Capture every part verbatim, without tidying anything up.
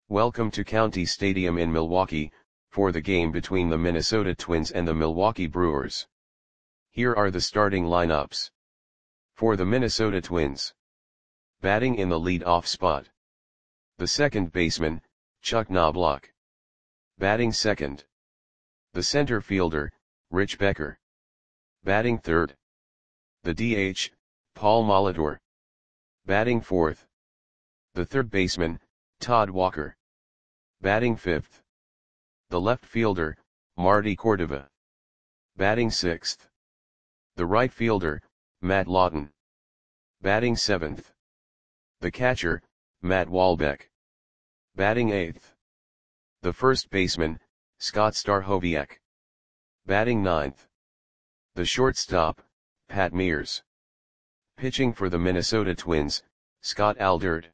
Welcome to County Stadium in Milwaukee, for the game between the Minnesota Twins and the Milwaukee Brewers. Here are the starting lineups. For the Minnesota Twins. Batting in the lead-off spot. The second baseman, Chuck Knobloch. Batting second. The center fielder, Rich Becker. Batting third. The D H, Paul Molitor. Batting fourth. The third baseman, Todd Walker. Batting fifth. The left fielder, Marty Cordova. Batting sixth. The right fielder, Matt Lawton. Batting seventh. The catcher, Matt Wahlbeck. Batting eighth. The first baseman, Scott Stachowiak. Batting ninth. The shortstop, Pat Mears. Pitching for the Minnesota Twins, Scott Alderd.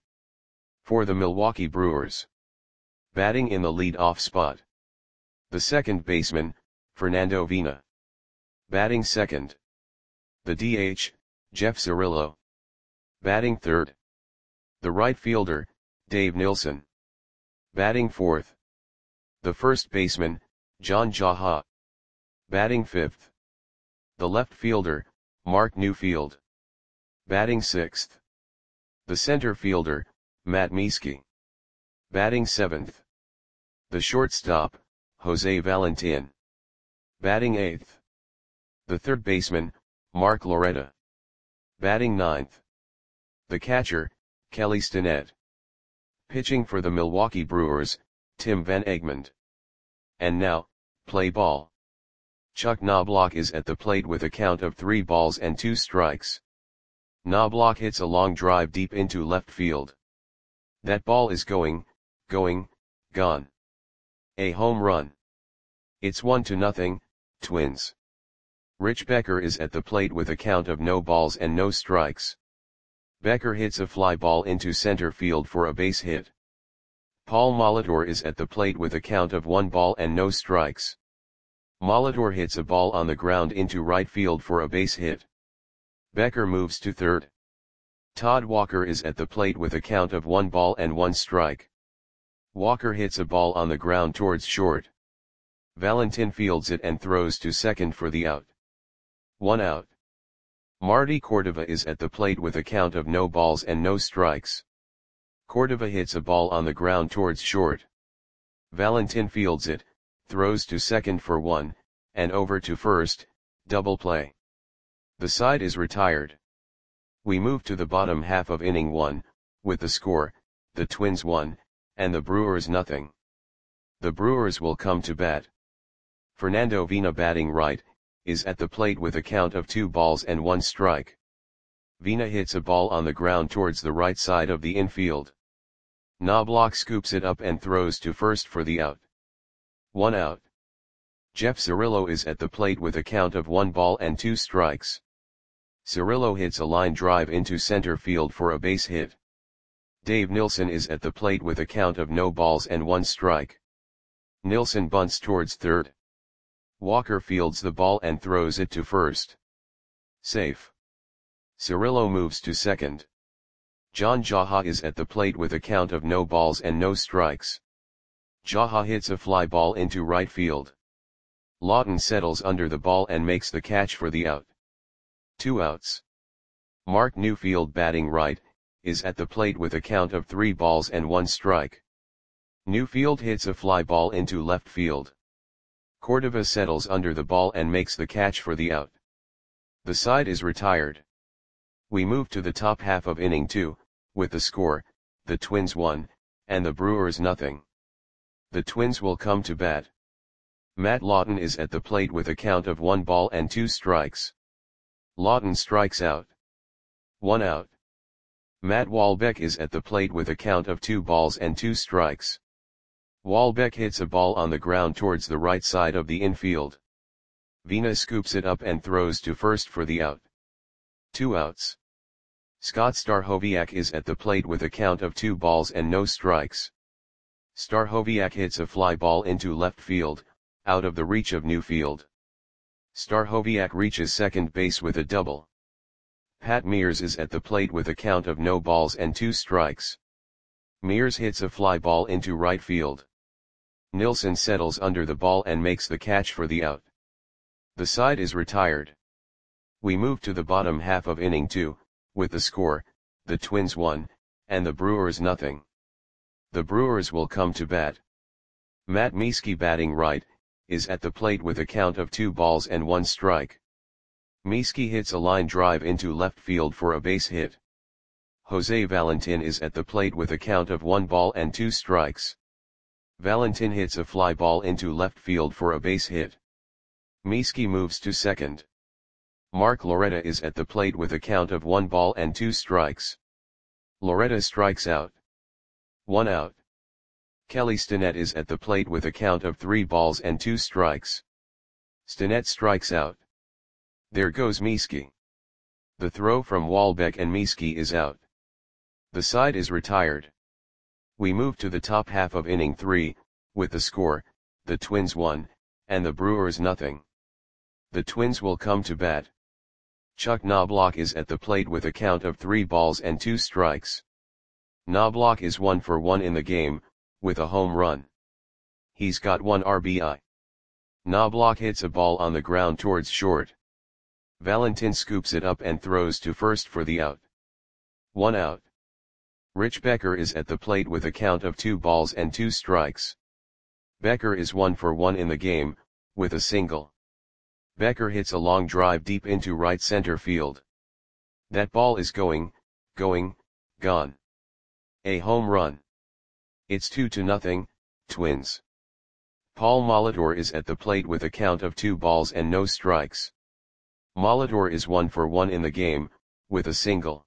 For the Milwaukee Brewers. Batting in the lead-off spot. The second baseman, Fernando Vina. Batting second. The D H, Jeff Cirillo. Batting third. The right fielder, Dave Nilsson. Batting fourth. The first baseman, John Jaha. Batting fifth. The left fielder, Mark Newfield. Batting sixth. The center fielder, Matt Mieske. Batting seventh. The shortstop, Jose Valentin. Batting eighth. The third baseman, Mark Loretta. Batting ninth. The catcher, Kelly Stinnett. Pitching for the Milwaukee Brewers, Tim Van Egmond. And now, play ball. Chuck Knobloch is at the plate with a count of three balls and two strikes. Knobloch hits a long drive deep into left field. That ball is going, going, gone. A home run. It's one to nothing, Twins. Rich Becker is at the plate with a count of no balls and no strikes. Becker hits a fly ball into center field for a base hit. Paul Molitor is at the plate with a count of one ball and no strikes. Molitor hits a ball on the ground into right field for a base hit. Becker moves to third. Todd Walker is at the plate with a count of one ball and one strike. Walker hits a ball on the ground towards short. Valentin fields it and throws to second for the out. One out. Marty Cordova is at the plate with a count of no balls and no strikes. Cordova hits a ball on the ground towards short. Valentin fields it, throws to second for one, and over to first, double play. The side is retired. We move to the bottom half of inning one, with the score, the Twins one, and the Brewers nothing. The Brewers will come to bat. Fernando Vina batting right, is at the plate with a count of two balls and one strike. Vina hits a ball on the ground towards the right side of the infield. Knobloch scoops it up and throws to first for the out. One out. Jeff Cirillo is at the plate with a count of one ball and two strikes. Cirillo hits a line drive into center field for a base hit. Dave Nilsson is at the plate with a count of no balls and one strike. Nilsson bunts towards third. Walker fields the ball and throws it to first. Safe. Cirillo moves to second. John Jaha is at the plate with a count of no balls and no strikes. Jaha hits a fly ball into right field. Lawton settles under the ball and makes the catch for the out. Two outs. Mark Newfield batting right, is at the plate with a count of three balls and one strike. Newfield hits a fly ball into left field. Cordova settles under the ball and makes the catch for the out. The side is retired. We move to the top half of inning two, with the score, the Twins one, and the Brewers nothing. The Twins will come to bat. Matt Lawton is at the plate with a count of one ball and two strikes. Lawton strikes out. One out. Matt Wahlbeck is at the plate with a count of two balls and two strikes. Wahlbeck hits a ball on the ground towards the right side of the infield. Vina scoops it up and throws to first for the out. Two outs. Scott Stachowiak is at the plate with a count of two balls and no strikes. Stachowiak hits a fly ball into left field, out of the reach of Newfield. Stachowiak reaches second base with a double. Pat Mears is at the plate with a count of no balls and two strikes. Mears hits a fly ball into right field. Nilsson settles under the ball and makes the catch for the out. The side is retired. We move to the bottom half of inning two, with the score, the Twins one, and the Brewers nothing. The Brewers will come to bat. Matt Mieske, batting right, is at the plate with a count of two balls and one strike. Mieske hits a line drive into left field for a base hit. Jose Valentin is at the plate with a count of one ball and two strikes. Valentin hits a fly ball into left field for a base hit. Mieske moves to second. Mark Loretta is at the plate with a count of one ball and two strikes. Loretta strikes out. One out. Kelly Stinnett is at the plate with a count of three balls and two strikes. Stinnett strikes out. There goes Mieske. The throw from Walbeck and Mieske is out. The side is retired. We move to the top half of inning three, with the score, the Twins one, and the Brewers nothing. The Twins will come to bat. Chuck Knobloch is at the plate with a count of three balls and two strikes. Knobloch is one for one in the game, with a home run. He's got one R B I. Knobloch hits a ball on the ground towards short. Valentin scoops it up and throws to first for the out. One out. Rich Becker is at the plate with a count of two balls and two strikes. Becker is one for one in the game, with a single. Becker hits a long drive deep into right center field. That ball is going, going, gone. A home run. It's two to nothing, Twins. Paul Molitor is at the plate with a count of two balls and no strikes. Molitor is one for one in the game, with a single.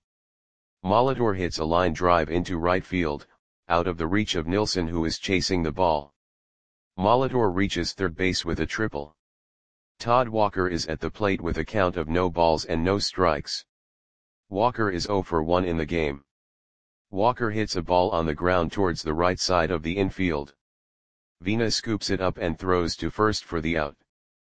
Molitor hits a line drive into right field, out of the reach of Nilsson, who is chasing the ball. Molitor reaches third base with a triple. Todd Walker is at the plate with a count of no balls and no strikes. Walker is zero for one in the game. Walker hits a ball on the ground towards the right side of the infield. Vina scoops it up and throws to first for the out.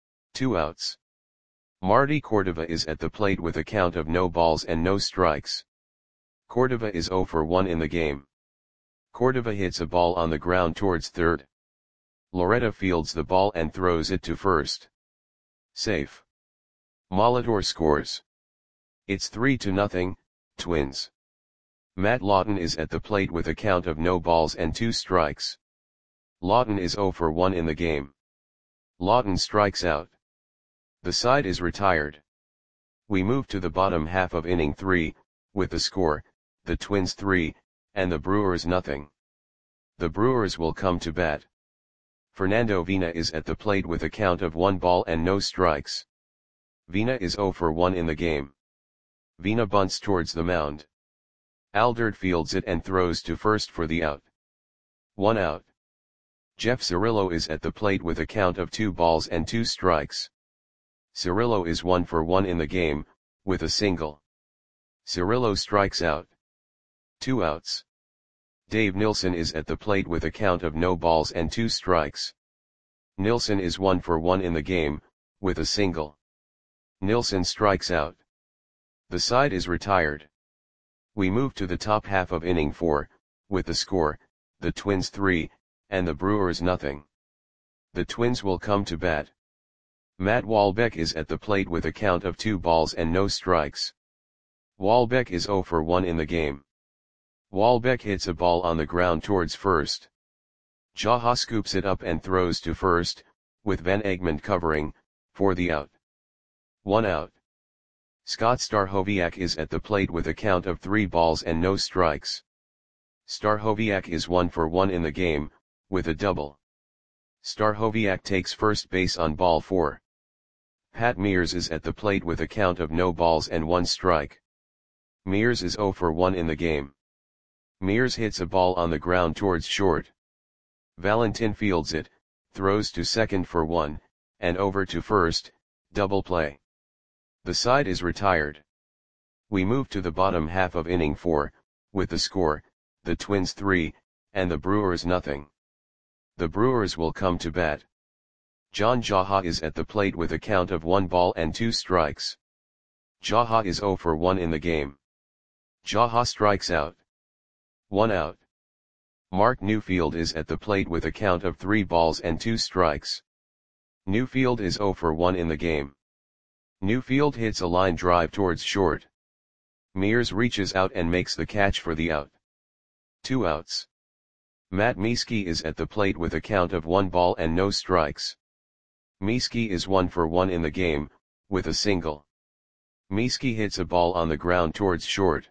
Two outs. Marty Cordova is at the plate with a count of no balls and no strikes. Cordova is zero for one in the game. Cordova hits a ball on the ground towards third. Loretta fields the ball and throws it to first. Safe. Molitor scores. It's three to nothing, Twins. Matt Lawton is at the plate with a count of no balls and two strikes. Lawton is zero for one in the game. Lawton strikes out. The side is retired. We move to the bottom half of inning three, with the score, the Twins three, and the Brewers nothing. The Brewers will come to bat. Fernando Vina is at the plate with a count of one ball and no strikes. Vina is zero for one in the game. Vina bunts towards the mound. Aldert fields it and throws to first for the out. One out. Jeff Cirillo is at the plate with a count of two balls and two strikes. Cirillo is one for one in the game, with a single. Cirillo strikes out. Two outs. Dave Nilsson is at the plate with a count of no balls and two strikes. Nilsson is one for one in the game, with a single. Nilsson strikes out. The side is retired. We move to the top half of inning four, with the score, the Twins three, and the Brewers nothing. The Twins will come to bat. Matt Walbeck is at the plate with a count of two balls and no strikes. Walbeck is zero for one in the game. Walbeck hits a ball on the ground towards first. Jaha scoops it up and throws to first, with Van Egmond covering, for the out. One out. Scott Stachowiak is at the plate with a count of three balls and no strikes. Stachowiak is one for one in the game, with a double. Stachowiak takes first base on ball four. Pat Mears is at the plate with a count of no balls and one strike. Mears is zero for one in the game. Mears hits a ball on the ground towards short. Valentin fields it, throws to second for one, and over to first, double play. The side is retired. We move to the bottom half of inning four, with the score, the Twins three, and the Brewers nothing. The Brewers will come to bat. John Jaha is at the plate with a count of one ball and two strikes. Jaha is zero for one in the game. Jaha strikes out. One out. Mark Newfield is at the plate with a count of three balls and two strikes. Newfield is zero for one in the game. Newfield hits a line drive towards short. Mears reaches out and makes the catch for the out. Two outs. Matt Mieske is at the plate with a count of one ball and no strikes. Mieske is one for one in the game, with a single. Mieske hits a ball on the ground towards short.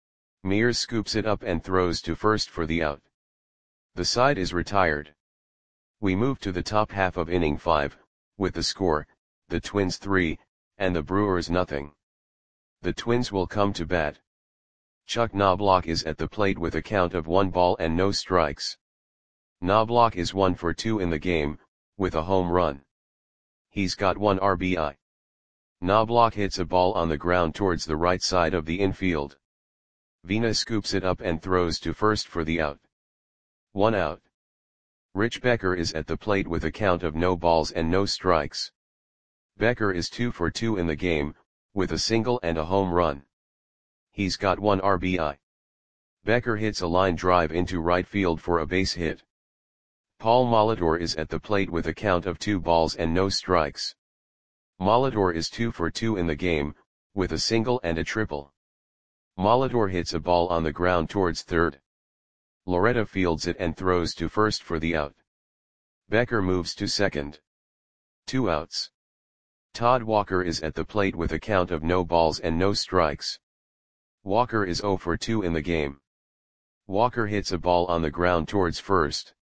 Mears scoops it up and throws to first for the out. The side is retired. We move to the top half of inning five, with the score, the Twins three, and the Brewers nothing. The Twins will come to bat. Chuck Knobloch is at the plate with a count of one ball and no strikes. Knobloch is one for two in the game, with a home run. He's got one R B I. Knobloch hits a ball on the ground towards the right side of the infield. Vina scoops it up and throws to first for the out. One out. Rich Becker is at the plate with a count of no balls and no strikes. Becker is two for two in the game, with a single and a home run. He's got one R B I. Becker hits a line drive into right field for a base hit. Paul Molitor is at the plate with a count of two balls and no strikes. Molitor is two for two in the game, with a single and a triple. Molitor hits a ball on the ground towards third. Loretta fields it and throws to first for the out. Becker moves to second. Two outs. Todd Walker is at the plate with a count of no balls and no strikes. Walker is zero for two in the game. Walker hits a ball on the ground towards first.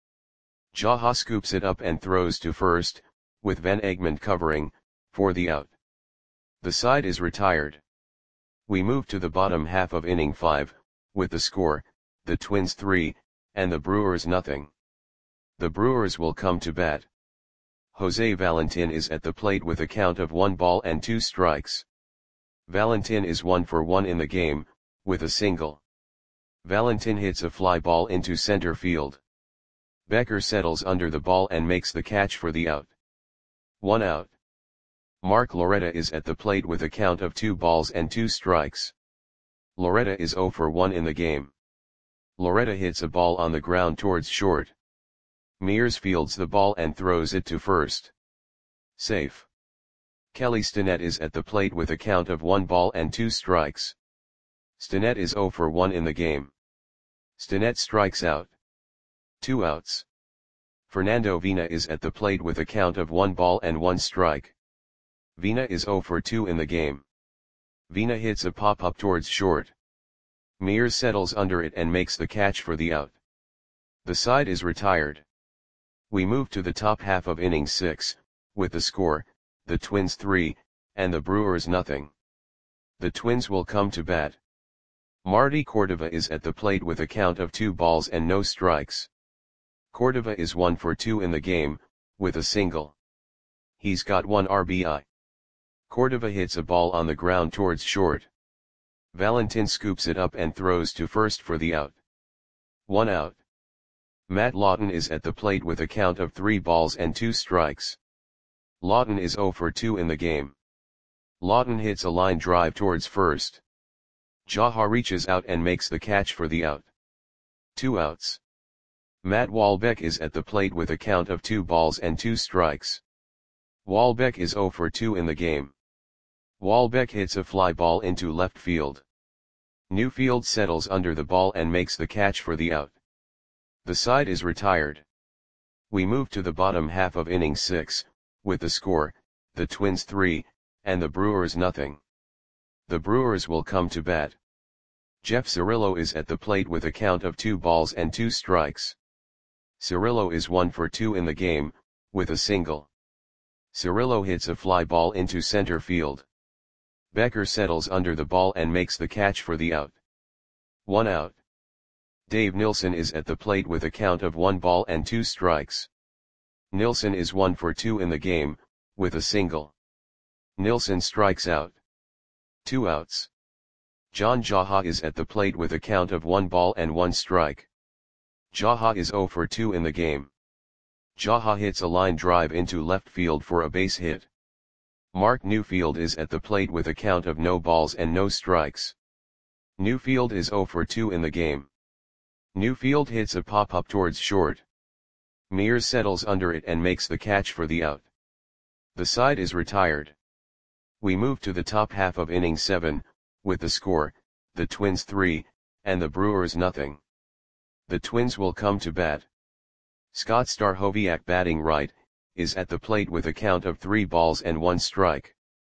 Jaha scoops it up and throws to first, with Van Egmond covering, for the out. The side is retired. We move to the bottom half of inning five, with the score, the Twins three, and the Brewers nothing. The Brewers will come to bat. Jose Valentin is at the plate with a count of one ball and two strikes. Valentin is one for one in the game, with a single. Valentin hits a fly ball into center field. Becker settles under the ball and makes the catch for the out. One out. Mark Loretta is at the plate with a count of two balls and two strikes. Loretta is zero for one in the game. Loretta hits a ball on the ground towards short. Mears fields the ball and throws it to first. Safe. Kelly Stinnett is at the plate with a count of one ball and two strikes. Stinnett is zero for one in the game. Stinnett strikes out. Two outs. Fernando Vina is at the plate with a count of one ball and one strike. Vina is zero for two in the game. Vina hits a pop-up towards short. Mears settles under it and makes the catch for the out. The side is retired. We move to the top half of inning six, with the score, the Twins three, and the Brewers nothing. The Twins will come to bat. Marty Cordova is at the plate with a count of two balls and no strikes. Cordova is one for two in the game, with a single. He's got one R B I. Cordova hits a ball on the ground towards short. Valentin scoops it up and throws to first for the out. One out. Matt Lawton is at the plate with a count of three balls and two strikes. Lawton is zero for two in the game. Lawton hits a line drive towards first. Jaha reaches out and makes the catch for the out. Two outs. Matt Walbeck is at the plate with a count of two balls and two strikes. Walbeck is zero for two in the game. Walbeck hits a fly ball into left field. Newfield settles under the ball and makes the catch for the out. The side is retired. We move to the bottom half of inning six, with the score, the Twins three, and the Brewers nothing. The Brewers will come to bat. Jeff Cirillo is at the plate with a count of two balls and two strikes. Cirillo is one for two in the game, with a single. Cirillo hits a fly ball into center field. Becker settles under the ball and makes the catch for the out. One out. Dave Nilsson is at the plate with a count of one ball and two strikes. Nilsson is one for two in the game, with a single. Nilsson strikes out. Two outs. John Jaha is at the plate with a count of one ball and one strike. Jaha is zero for two in the game. Jaha hits a line drive into left field for a base hit. Mark Newfield is at the plate with a count of no balls and no strikes. Newfield is zero for two in the game. Newfield hits a pop-up towards short. Mears settles under it and makes the catch for the out. The side is retired. We move to the top half of inning seven, with the score, the Twins three, and the Brewers nothing. The Twins will come to bat. Scott Stachowiak, batting right, is at the plate with a count of three balls and one strike.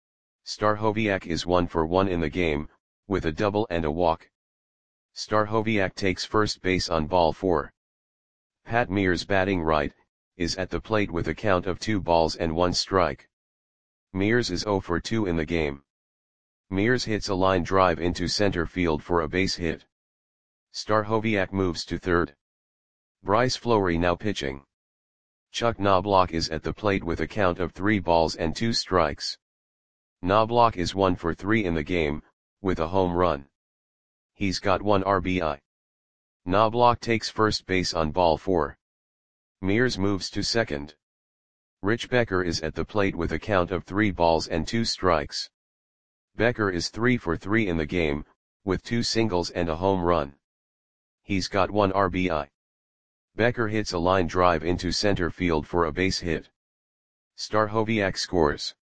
Stachowiak is one for one in the game, with a double and a walk. Stachowiak takes first base on ball four. Pat Mears, batting right, is at the plate with a count of two balls and one strike. Mears is zero for two in the game. Mears hits a line drive into center field for a base hit. Stachowiak moves to third. Bryce Fleury now pitching. Chuck Knobloch is at the plate with a count of three balls and two strikes. Knobloch is one for three in the game, with a home run. He's got one R B I. Knobloch takes first base on ball four. Mears moves to second. Rich Becker is at the plate with a count of three balls and two strikes. Becker is three for three in the game, with two singles and a home run. He's got one R B I. Becker hits a line drive into center field for a base hit. Stachowiak scores.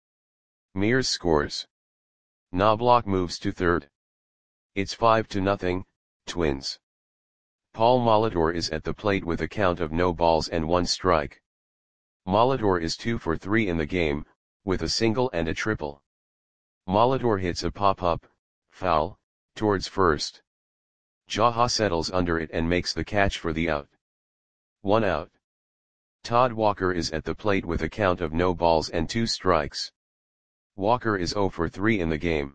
Mears scores. Knobloch moves to third. It's five to nothing, Twins. Paul Molitor is at the plate with a count of no balls and one strike. Molitor is two for three in the game, with a single and a triple. Molitor hits a pop-up, foul, towards first. Jaha settles under it and makes the catch for the out. One out. Todd Walker is at the plate with a count of no balls and two strikes. Walker is zero for three in the game.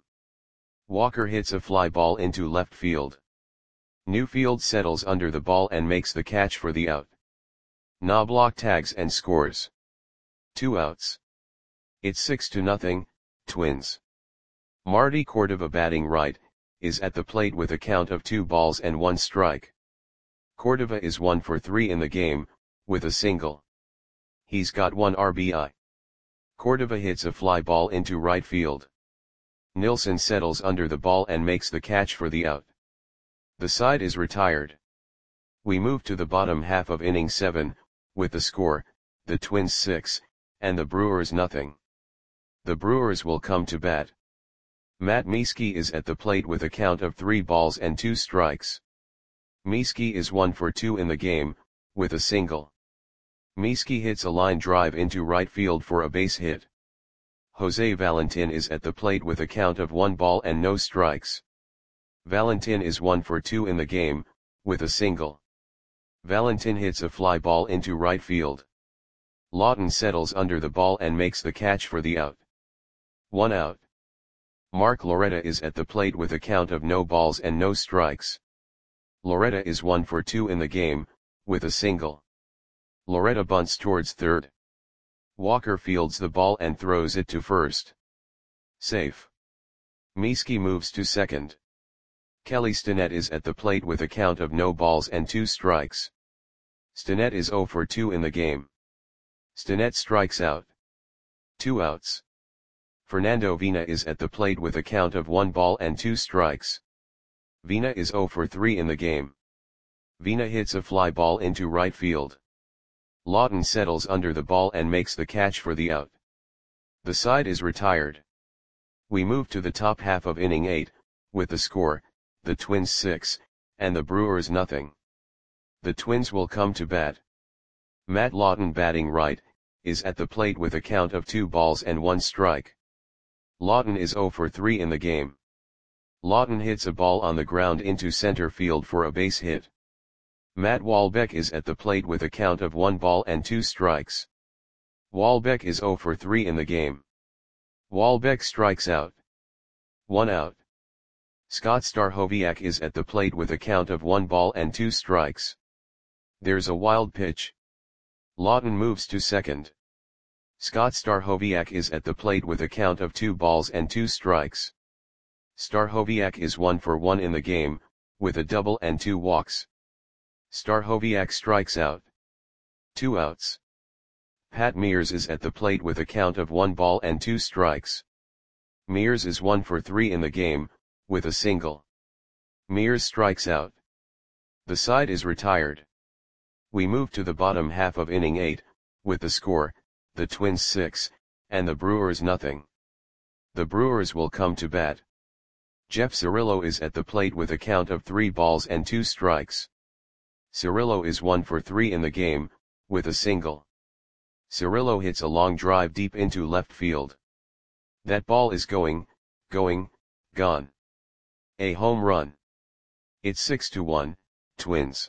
Walker hits a fly ball into left field. Newfield settles under the ball and makes the catch for the out. Knobloch tags and scores. Two outs. It's six to nothing, Twins. Marty Cordova, batting right, is at the plate with a count of two balls and one strike. Cordova is one for three in the game, with a single. He's got one R B I. Cordova hits a fly ball into right field. Nilsson settles under the ball and makes the catch for the out. The side is retired. We move to the bottom half of inning seven, with the score, the Twins six, and the Brewers nothing. The Brewers will come to bat. Matt Mieske is at the plate with a count of three balls and two strikes. Mieske is one for two in the game, with a single. Mieske hits a line drive into right field for a base hit. Jose Valentin is at the plate with a count of one ball and no strikes. Valentin is one for two in the game, with a single. Valentin hits a fly ball into right field. Lawton settles under the ball and makes the catch for the out. One out. Mark Loretta is at the plate with a count of no balls and no strikes. Loretta is one for two in the game, with a single. Loretta bunts towards third. Walker fields the ball and throws it to first. Safe. Mieske moves to second. Kelly Stinnett is at the plate with a count of no balls and two strikes. Stinnett is zero for two in the game. Stinnett strikes out. Two outs. Fernando Vina is at the plate with a count of one ball and two strikes. Vina is zero for three in the game. Vina hits a fly ball into right field. Lawton settles under the ball and makes the catch for the out. The side is retired. We move to the top half of inning eight, with the score, the Twins six, and the Brewers nothing. The Twins will come to bat. Matt Lawton, batting right, is at the plate with a count of two balls and one strike. Lawton is zero for three in the game. Lawton hits a ball on the ground into center field for a base hit. Matt Walbeck is at the plate with a count of one ball and two strikes. Walbeck is zero for three in the game. Walbeck strikes out. One out. Scott Stachowiak is at the plate with a count of one ball and two strikes. There's a wild pitch. Lawton moves to second. Scott Stachowiak is at the plate with a count of two balls and two strikes. Stachowiak is one for one in the game, with a double and two walks. Stachowiak strikes out. Two outs. Pat Mears is at the plate with a count of one ball and two strikes. Mears is one for three in the game, with a single. Mears strikes out. The side is retired. We move to the bottom half of inning eight, with the score, the Twins six, and the Brewers nothing. The Brewers will come to bat. Jeff Cirillo is at the plate with a count of three balls and two strikes. Cirillo is one for three in the game, with a single. Cirillo hits a long drive deep into left field. That ball is going, going, gone. A home run. It's six to one, Twins.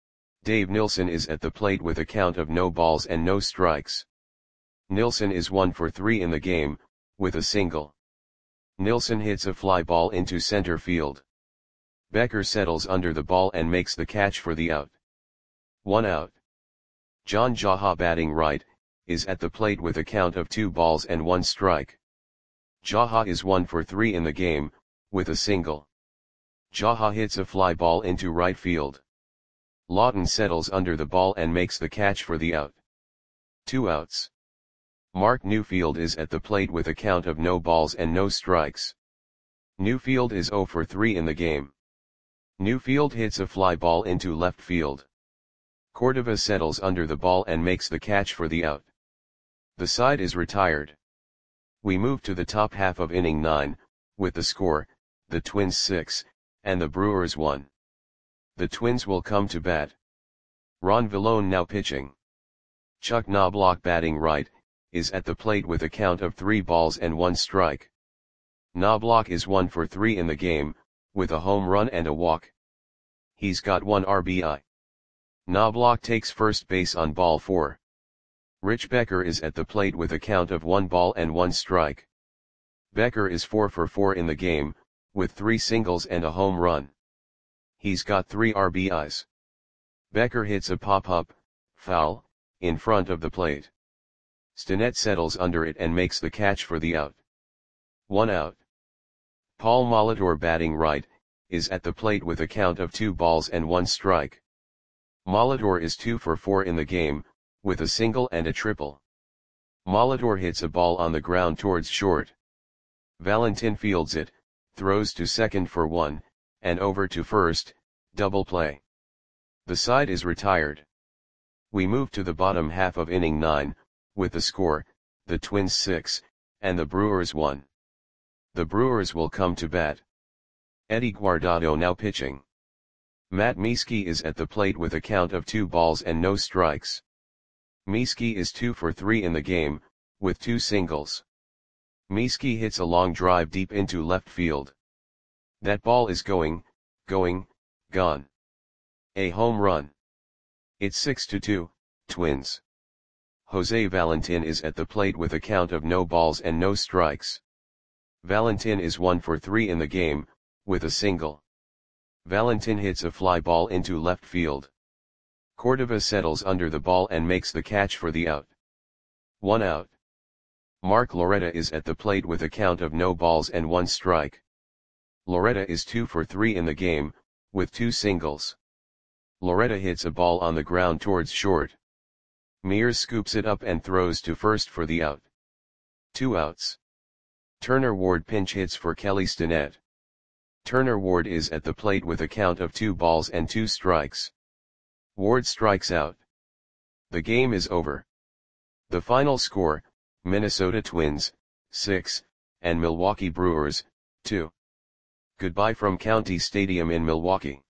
Dave Nilsson is at the plate with a count of no balls and no strikes. Nilsson is one for three in the game, with a single. Nilsson hits a fly ball into center field. Becker settles under the ball and makes the catch for the out. One out. John Jaha, batting right, is at the plate with a count of two balls and one strike. Jaha is one for three in the game, with a single. Jaha hits a fly ball into right field. Lawton settles under the ball and makes the catch for the out. Two outs. Mark Newfield is at the plate with a count of no balls and no strikes. Newfield is zero for three in the game. Newfield hits a fly ball into left field. Cordova settles under the ball and makes the catch for the out. The side is retired. We move to the top half of inning nine, with the score, the Twins six, and the Brewers one. The Twins will come to bat. Ron Villone now pitching. Chuck Knobloch, batting right, is at the plate with a count of three balls and one strike. Knobloch is one for three in the game, with a home run and a walk. He's got one R B I. Knobloch takes first base on ball four. Rich Becker is at the plate with a count of one ball and one strike. Becker is four for four in the game, with three singles and a home run. He's got three R B Is. Becker hits a pop-up, foul, in front of the plate. Stinnett settles under it and makes the catch for the out. One out. Paul Molitor, batting right, is at the plate with a count of two balls and one strike. Molitor is two for four in the game, with a single and a triple. Molitor hits a ball on the ground towards short. Valentin fields it, throws to second for one, and over to first, double play. The side is retired. We move to the bottom half of inning nine, with the score, the Twins six, and the Brewers one. The Brewers will come to bat. Eddie Guardado now pitching. Matt Mieske is at the plate with a count of two balls and no strikes. Mieske is two for three in the game, with two singles. Mieske hits a long drive deep into left field. That ball is going, going, gone. A home run. It's six to two, Twins. Jose Valentin is at the plate with a count of no balls and no strikes. Valentin is one for three in the game, with a single. Valentin hits a fly ball into left field. Cordova settles under the ball and makes the catch for the out. One out. Mark Loretta is at the plate with a count of no balls and one strike. Loretta is two for three in the game, with two singles. Loretta hits a ball on the ground towards short. Mears scoops it up and throws to first for the out. Two outs. Turner Ward pinch hits for Kelly Stinnett. Turner Ward is at the plate with a count of two balls and two strikes. Ward strikes out. The game is over. The final score, Minnesota Twins, six, and Milwaukee Brewers, two. Goodbye from County Stadium in Milwaukee.